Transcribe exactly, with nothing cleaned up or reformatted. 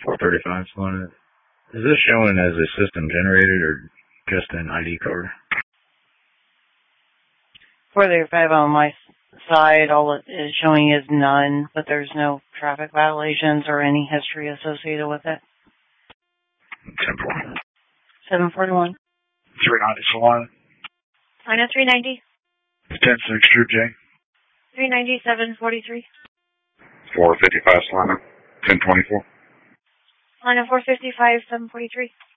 four thirty-five slotted. Is this showing as a system generated or just an I D card? four thirty-five on my side, all it is showing is none, but there's no traffic violations or any history associated with it. Simple. seven forty-one. three ninety slotted. Line three ninety. ten six True J. three ninety-seven forty-three. four fifty-five slotted. ten twenty-four. Line four fifty-five, seven forty-three.